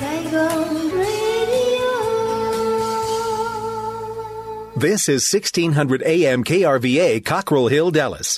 Saigon Radio. This is 1600 AM KRVA, Cockrell Hill, Dallas.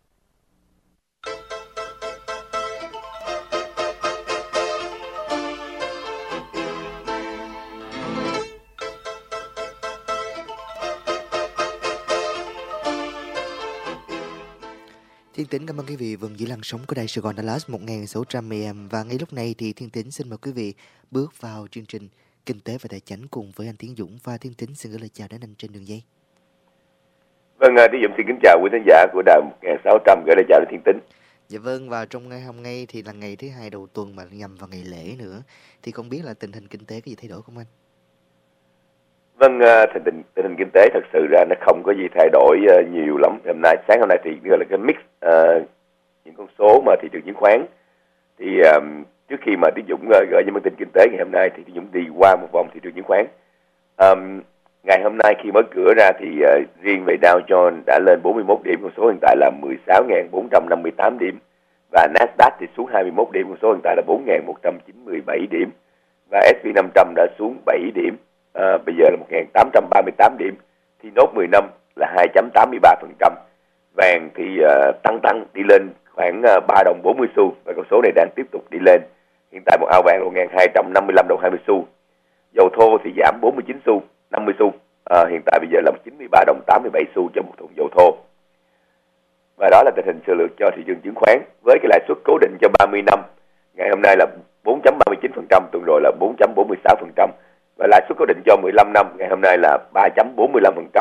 Thiên Tính cảm ơn quý vị vẫn giữ làn sóng của Đài Sài Gòn Dallas 1600 AM. Và ngay lúc này thì Thiên Tính xin mời quý vị bước vào chương trình Kinh tế và Tài chính cùng với anh Tiến Dũng. Và Thiên Tính xin gửi lời chào đến anh trên đường dây. Vâng, Tiến Dũng xin kính chào quý khán giả của Đài 1600, gửi lời chào đến Thiên Tính. Dạ vâng, và trong ngày hôm nay thì là ngày thứ hai đầu tuần mà nhằm vào ngày lễ nữa. Thì không biết là tình hình kinh tế có gì thay đổi không anh? Vâng, tình hình kinh tế thật sự ra nó không có gì thay đổi nhiều lắm. Sáng hôm nay thì gọi là cái mix những con số mà thị trường chứng khoán. Thì trước khi mà Tiến Dũng gửi những tin kinh tế ngày hôm nay thì Tiến Dũng đi qua một vòng thị trường chứng khoán. Ngày hôm nay khi mở cửa ra thì riêng về Dow Jones đã lên 41 điểm, con số hiện tại là 16.458 điểm. Và Nasdaq thì xuống 21 điểm, con số hiện tại là 4.197 điểm. Và S&P 500 đã xuống 7 điểm. Bây giờ là 1.838 điểm. Thì nốt 10 năm là 2.83%. Vàng thì tăng đi lên khoảng 3 đồng 40 xu và con số này đang tiếp tục đi lên. Hiện tại một ao vàng là 1.255 đồng 20 xu. Dầu thô thì giảm 49 xu 50 xu. Hiện tại bây giờ là 93 đồng 87 xu cho một thùng dầu thô. Và đó là tình hình sơ lược cho thị trường chứng khoán với cái lãi suất cố định cho 30 năm. Ngày hôm nay là 4.39%, tuần rồi là 4.46%. Và lãi suất cố định cho 15 năm ngày hôm nay là 3.45%.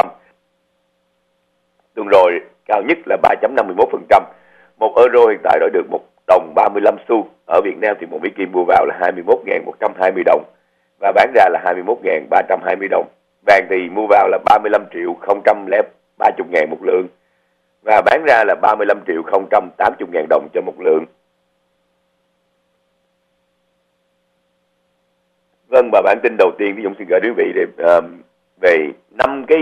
Tuần rồi cao nhất là 3.51%. Một euro hiện tại đổi được 1 đồng 35 xu. Ở Việt Nam thì một Mỹ Kim mua vào là 21.120 đồng và bán ra là 21.320 đồng. Vàng thì mua vào là 35.030.000 một lượng và bán ra là 35.080.000 đồng cho một lượng. Vâng, và bản tin đầu tiên thì Dũng xin gửi đến quý vị về 5 cái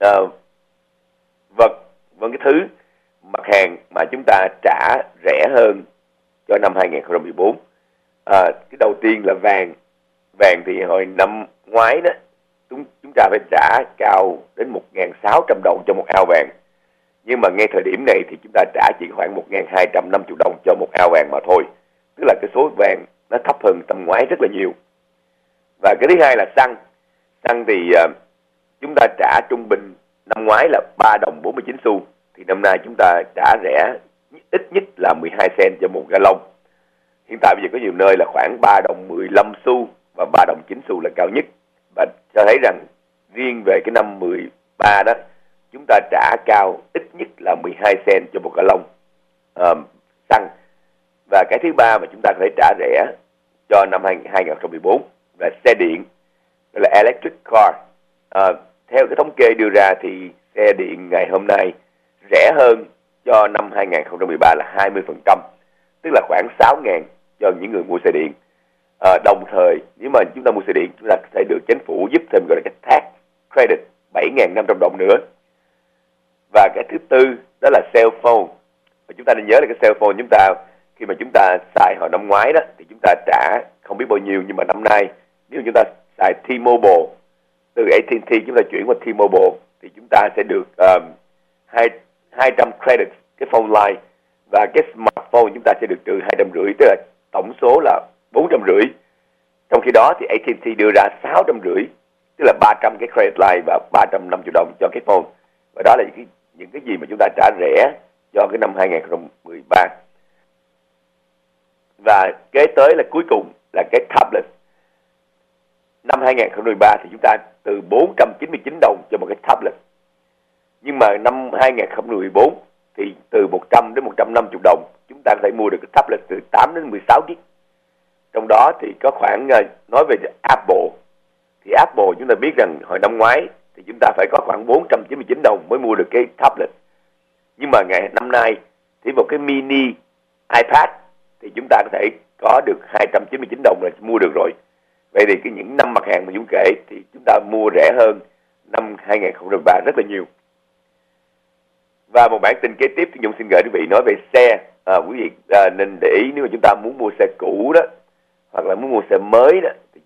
cái thứ mặt hàng mà chúng ta trả rẻ hơn cho năm 2014. Cái đầu tiên là vàng. Vàng thì hồi năm ngoái đó chúng ta phải trả cao đến 1.600 đồng cho một ao vàng. Nhưng mà ngay thời điểm này thì chúng ta trả chỉ khoảng 1.250 đồng cho một ao vàng mà thôi. Tức là cái số vàng nó thấp hơn năm ngoái rất là nhiều. Và cái thứ hai là xăng. Xăng thì chúng ta trả trung bình năm ngoái là 3 đồng 49 xu. Thì năm nay chúng ta trả rẻ ít nhất là 12 cent cho một gallon. Hiện tại bây giờ có nhiều nơi là khoảng 3 đồng 15 xu và 3 đồng 9 xu là cao nhất. Và cho thấy rằng riêng về cái năm 13 đó, chúng ta trả cao ít nhất là 12 cent cho một gallon xăng. Và cái thứ ba mà chúng ta có thể trả rẻ cho năm 2014 là xe điện, gọi là electric car. Theo cái thống kê đưa ra thì xe điện ngày hôm nay rẻ hơn cho năm 2013 là 20%, tức là khoảng 6.000 cho những người mua xe điện. Đồng thời nếu mà chúng ta mua xe điện, chúng ta sẽ được chính phủ giúp thêm gọi là cái tax credit 7.500 đồng nữa. Và cái thứ tư đó là cell phone. Và chúng ta nên nhớ là cái cell phone chúng ta khi mà chúng ta xài hồi năm ngoái đó thì chúng ta trả không biết bao nhiêu, nhưng mà năm nay nếu chúng ta xài T-Mobile, từ AT&T chúng ta chuyển qua T-Mobile thì chúng ta sẽ được 200 credit cái phone line, và cái smartphone chúng ta sẽ được trừ 250, tức là tổng số là 450. Trong khi đó thì AT&T đưa ra 650, tức là 300 cái credit line và 350 đồng cho cái phone. Và đó là những cái gì mà chúng ta trả rẻ cho cái năm 2013. Và kế tới là cuối cùng là cái tablet. Năm 2013 thì chúng ta từ 499 đồng cho một cái tablet. Nhưng mà năm 2014 thì từ 100 đến 150 đồng chúng ta có thể mua được cái tablet từ 8 đến 16 GB. Trong đó thì có khoảng, nói về Apple, thì Apple chúng ta biết rằng hồi năm ngoái thì chúng ta phải có khoảng 499 đồng mới mua được cái tablet. Nhưng mà ngày năm nay thì một cái mini iPad thì chúng ta có thể có được 299 đồng là mua được rồi. Vậy thì những năm mặt hàng mà Dũng kể thì chúng ta mua rẻ hơn năm 2013 rất là nhiều. Và một bản tin kế tiếp thì Dũng xin gửi quý vị nói về xe. Quý vị nên để ý nếu mà chúng ta muốn mua xe cũ đó, hoặc là muốn mua xe mới đó, thì chúng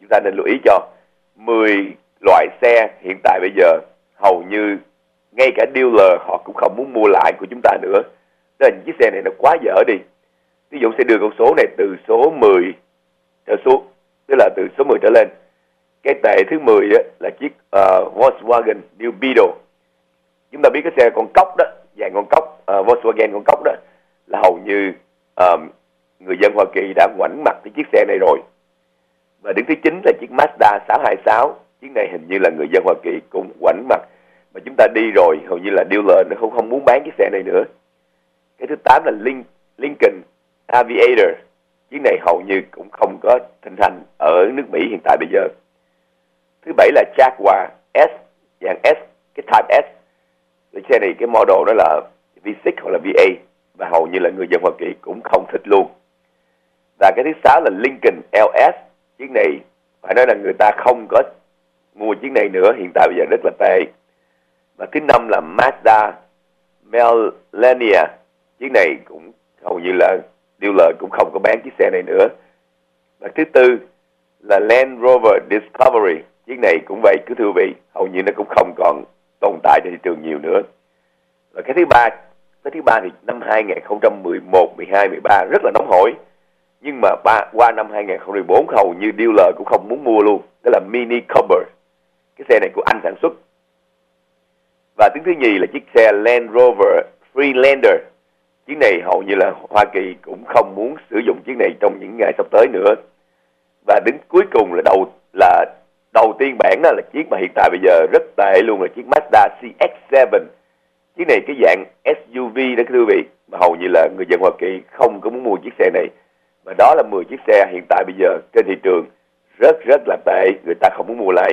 ta nên lưu ý cho 10 loại xe hiện tại bây giờ hầu như ngay cả dealer họ cũng không muốn mua lại của chúng ta nữa. Tức là những chiếc xe này nó quá dở đi. Ví dụ sẽ đưa con số này từ số 10 trở xuống, tức là từ số 10 trở lên. Cái tệ thứ 10 á, là chiếc Volkswagen New Beetle. Chúng ta biết cái xe con cóc đó, dạng con cóc, Volkswagen con cóc đó, là hầu như người dân Hoa Kỳ đã ngoảnh mặt cái chiếc xe này rồi. Và đứng thứ 9 là chiếc Mazda 626. Chiếc này hình như là người dân Hoa Kỳ cũng ngoảnh mặt. Mà chúng ta đi rồi, hầu như là dealer nó không muốn bán chiếc xe này nữa. Cái thứ 8 là Lincoln Aviator. Chiếc này hầu như cũng không có thịnh hành ở nước Mỹ hiện tại bây giờ. Thứ 7 là Jaguar S, dạng S, cái Type S. Cái xe này cái model đó là V6 hoặc là V8. Và hầu như là người dân Hoa Kỳ cũng không thích luôn. Và cái thứ 6 là Lincoln LS. Chiếc này phải nói là người ta không có mua chiếc này nữa, hiện tại bây giờ rất là tệ. Và thứ 5 là Mazda Millenia. Chiếc này cũng hầu như là dealer cũng không có bán chiếc xe này nữa. Và thứ 4 là Land Rover Discovery. Chiếc này cũng vậy, cứ thưa quý vị, hầu như nó cũng không còn tồn tại trên thị trường nhiều nữa. Và cái thứ ba thì năm 2011, 12, 13 rất là nóng hổi. Nhưng mà qua năm 2014 hầu như dealer cũng không muốn mua luôn. Đó là Mini Cooper. Cái xe này của Anh sản xuất. Và thứ nhì là chiếc xe Land Rover Freelander. Chiếc này hầu như là Hoa Kỳ cũng không muốn sử dụng chiếc này trong những ngày sắp tới nữa. Và đến cuối cùng là đầu tiên bảng đó là chiếc mà hiện tại bây giờ rất tệ luôn, là chiếc Mazda CX-7. Chiếc này cái dạng SUV đó quý vị, mà hầu như là người dân Hoa Kỳ không có muốn mua chiếc xe này. Và đó là 10 chiếc xe hiện tại bây giờ trên thị trường rất là tệ, người ta không muốn mua lại.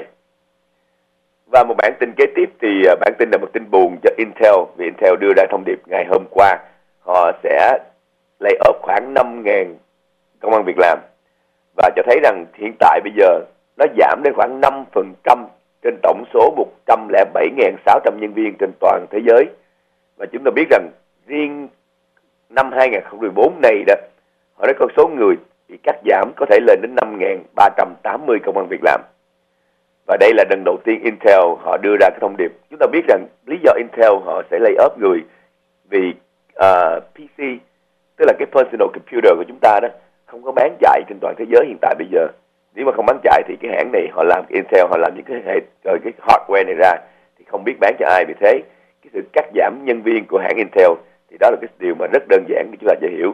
Và một bản tin kế tiếp thì bản tin là một tin buồn cho Intel, vì Intel đưa ra thông điệp ngày hôm qua họ sẽ lay off khoảng 5.000 công ăn việc làm, và cho thấy rằng hiện tại bây giờ nó giảm đến khoảng 5% trên tổng số 107.600 nhân viên trên toàn thế giới. Và chúng ta biết rằng riêng năm 2014 này đó, họ nói con số người bị cắt giảm có thể lên đến 5.380 công ăn việc làm. Và đây là lần đầu tiên Intel họ đưa ra cái thông điệp. Chúng ta biết rằng lý do Intel họ sẽ lay off người vì PC, tức là cái personal computer của chúng ta đó, không có bán chạy trên toàn thế giới hiện tại bây giờ. Nếu mà không bán chạy thì cái hãng này họ làm, Intel họ làm những cái hardware này ra thì không biết bán cho ai. Vì thế cái sự cắt giảm nhân viên của hãng Intel thì đó là cái điều mà rất đơn giản để chúng ta dễ hiểu.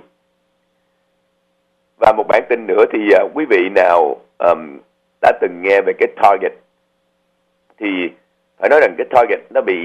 Và một bản tin nữa thì quý vị nào đã từng nghe về cái Target thì phải nói rằng cái Target nó bị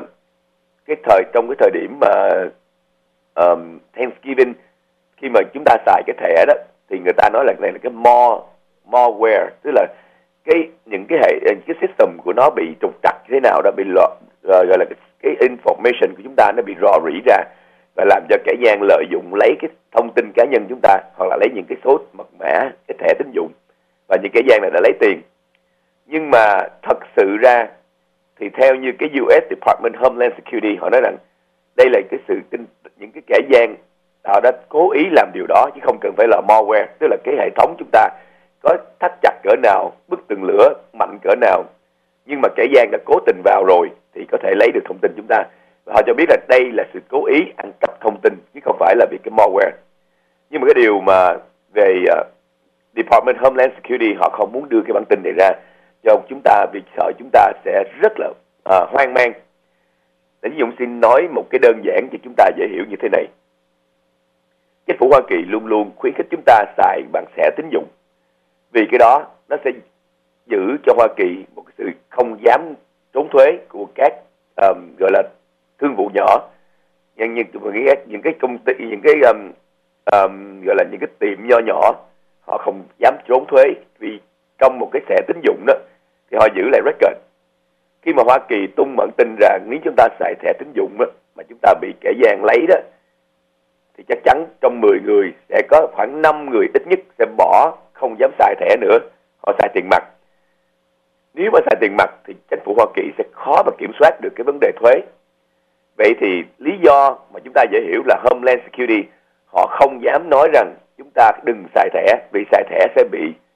trong cái thời điểm mà Thanksgiving, khi mà chúng ta xài cái thẻ đó thì người ta nói là này là cái malware, tức là những cái system của nó bị trục trặc thế nào đó, bị gọi là cái information của chúng ta nó bị rò rỉ ra và làm cho kẻ gian lợi dụng lấy cái thông tin cá nhân chúng ta, hoặc là lấy những cái số mật mã cái thẻ tín dụng, và những kẻ gian này đã lấy tiền. Nhưng mà thật sự ra thì theo như cái US Department of Homeland Security, họ nói rằng đây là những cái kẻ gian họ đã cố ý làm điều đó, chứ không cần phải là malware, tức là cái hệ thống chúng ta có thắt chặt cỡ nào, bức tường lửa mạnh cỡ nào, nhưng mà kẻ gian đã cố tình vào rồi thì có thể lấy được thông tin chúng ta. Và họ cho biết là đây là sự cố ý ăn cắp thông tin, chứ không phải là vì cái malware. Nhưng mà cái điều mà về Department of Homeland Security họ không muốn đưa cái bản tin này ra cho chúng ta, vì sợ chúng ta sẽ rất là hoang mang. Để Dũng xin nói một cái đơn giản cho chúng ta dễ hiểu như thế này. Chính phủ Hoa Kỳ luôn luôn khuyến khích chúng ta xài bằng thẻ tín dụng, vì cái đó nó sẽ giữ cho Hoa Kỳ một cái sự không dám trốn thuế của các gọi là thương vụ nhỏ, những cái công ty, những cái gọi là những cái tiệm nho nhỏ, họ không dám trốn thuế, vì trong một cái thẻ tín dụng đó thì họ giữ lại record. Khi mà Hoa Kỳ tung bản tin rằng nếu chúng ta xài thẻ tín dụng đó, mà chúng ta bị kẻ gian lấy đó, thì chắc chắn trong 10 người sẽ có khoảng 5 người ít nhất sẽ bỏ, không dám xài thẻ nữa, họ xài tiền mặt. Nếu mà xài tiền mặt thì chính phủ Hoa Kỳ sẽ khó mà kiểm soát được cái vấn đề thuế. Vậy thì lý do mà chúng ta dễ hiểu là Homeland Security họ không dám nói rằng chúng ta đừng xài thẻ, vì xài thẻ sẽ bị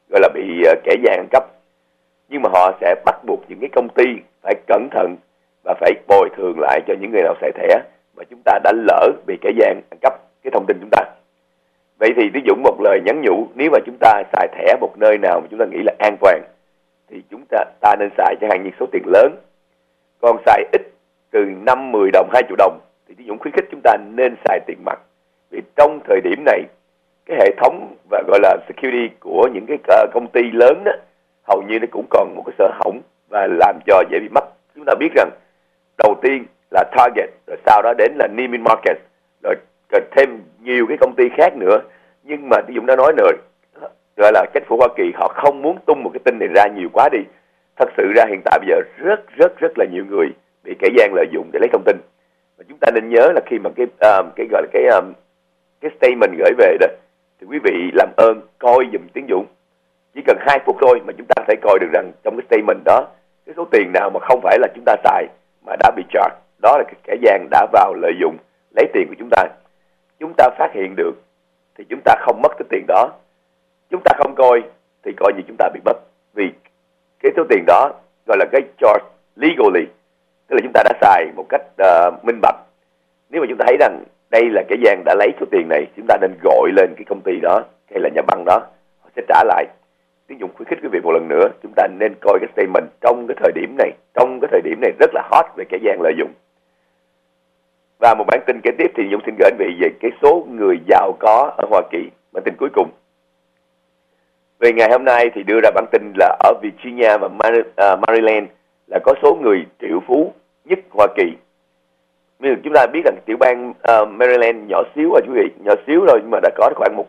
gọi là bị kẻ gian ăn cắp. Nhưng mà họ sẽ bắt buộc những cái công ty phải cẩn thận và phải bồi thường lại cho những người nào xài thẻ mà chúng ta đã lỡ bị kẻ gian ăn cắp cái thông tin chúng ta. Vậy thì Tiến Dũng một lời nhắn nhủ, nếu mà chúng ta xài thẻ một nơi nào mà chúng ta nghĩ là an toàn thì chúng ta nên xài chẳng hạn như số tiền lớn. Còn xài ít từ 5, 10 đồng, 20 đồng thì Tiến Dũng khuyến khích chúng ta nên xài tiền mặt. Vì trong thời điểm này cái hệ thống và gọi là security của những cái công ty lớn đó hầu như nó cũng còn một cái sở hỏng và làm cho dễ bị mất. Chúng ta biết rằng đầu tiên là Target, rồi sau đó đến là Neiman Marcus, rồi thêm nhiều cái công ty khác nữa. Nhưng mà Tiến Dũng đã nói nữa, gọi là chính phủ Hoa Kỳ họ không muốn tung một cái tin này ra nhiều quá đi. Thật sự ra hiện tại bây giờ rất là nhiều người bị kẻ gian lợi dụng để lấy thông tin. Và chúng ta nên nhớ là khi mà cái gọi là cái statement gửi về đó thì quý vị làm ơn coi giùm Tiến Dũng. Chỉ cần 2 phút thôi mà chúng ta phải coi được rằng trong cái statement đó cái số tiền nào mà không phải là chúng ta xài mà đã bị charge, đó là kẻ gian đã vào lợi dụng lấy tiền của chúng ta. Chúng ta phát hiện được thì chúng ta không mất cái tiền đó. Chúng ta không coi thì coi như chúng ta bị mất. Vì cái số tiền đó gọi là cái charge legally, tức là chúng ta đã xài một cách minh bạch. Nếu mà chúng ta thấy rằng đây là kẻ gian đã lấy số tiền này, chúng ta nên gọi lên cái công ty đó hay là nhà băng đó, họ sẽ trả lại. Tiến Dũng khuyến khích quý vị một lần nữa, chúng ta nên coi cái statement trong cái thời điểm này rất là hot về kẻ gian lợi dụng. Và một bản tin kế tiếp thì Dũng xin gửi về cái số người giàu có ở Hoa Kỳ. Bản tin cuối cùng về ngày hôm nay thì đưa ra bản tin là ở Virginia và Maryland là có số người triệu phú nhất Hoa Kỳ. Như chúng ta biết rằng tiểu bang Maryland nhỏ xíu rồi quý vị, nhỏ xíu rồi, nhưng mà đã có khoảng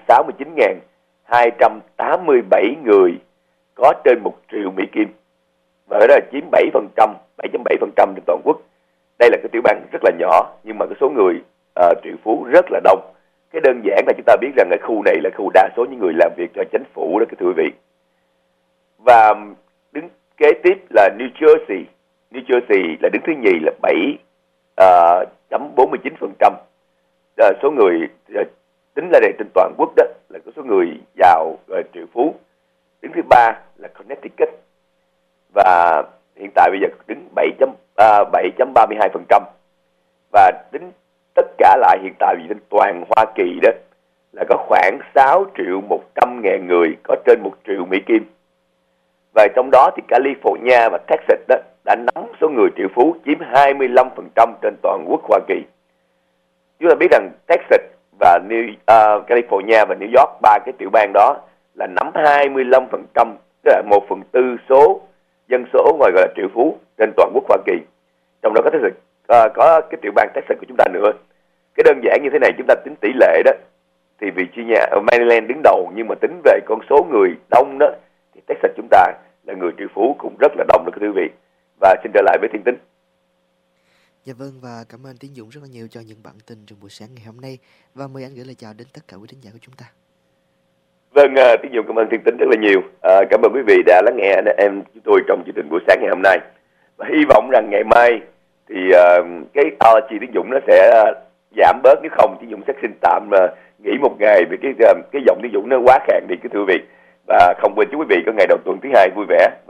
169.287 người có trên 1 triệu Mỹ Kim, và đó là chiếm 7%, 7.7% trên toàn quốc. Đây là cái tiểu bang rất là nhỏ nhưng mà cái số người triệu phú rất là đông. Cái đơn giản là chúng ta biết rằng cái khu này là khu đa số những người làm việc cho chính phủ đó, cái thưa quý vị. Và đứng kế tiếp là New Jersey. New Jersey là đứng thứ nhì là 7.49%. Số người tính ra đây trên toàn quốc đó là có số người giàu triệu phú. Đứng thứ ba là Connecticut và hiện tại bây giờ đứng 7.32%. Và tính tất cả lại hiện tại trên toàn Hoa Kỳ đó là có khoảng 6.100.000 người có trên 1 triệu Mỹ Kim. Và trong đó thì California và Texas đó đã nắm số người triệu phú chiếm 25% trên toàn quốc Hoa Kỳ. Chúng ta biết rằng Texas và California và New York, 3 cái tiểu bang đó là nắm 25%, tức là 1/4 số dân số gọi là triệu phú trên toàn quốc Hoa Kỳ. Trong đó có cái tiểu bang Texas của chúng ta nữa. Cái đơn giản như thế này, chúng ta tính tỷ lệ đó thì Virginia, Maryland đứng đầu, nhưng mà tính về con số người đông đó thì Texas chúng ta là người triệu phú cũng rất là đông đó quý vị. Và xin trở lại với Thiên Tính. Dạ vâng, và cảm ơn Tiến Dũng rất là nhiều cho những bản tin trong buổi sáng ngày hôm nay, và mời anh gửi lời chào đến tất cả quý thính giả của chúng ta. Vâng, Tiến Dũng cảm ơn Thiên Tính rất là nhiều. Cảm ơn quý vị đã lắng nghe em chúng tôi trong chương trình buổi sáng ngày hôm nay. Và hy vọng rằng ngày mai thì cái allergy Tiến Dũng nó sẽ giảm bớt, nếu không Tiến Dũng sẽ xin tạm nghỉ một ngày vì cái giọng Tiến Dũng nó quá khàn đi, thưa quý vị. Và không quên chúc quý vị có ngày đầu tuần thứ hai vui vẻ.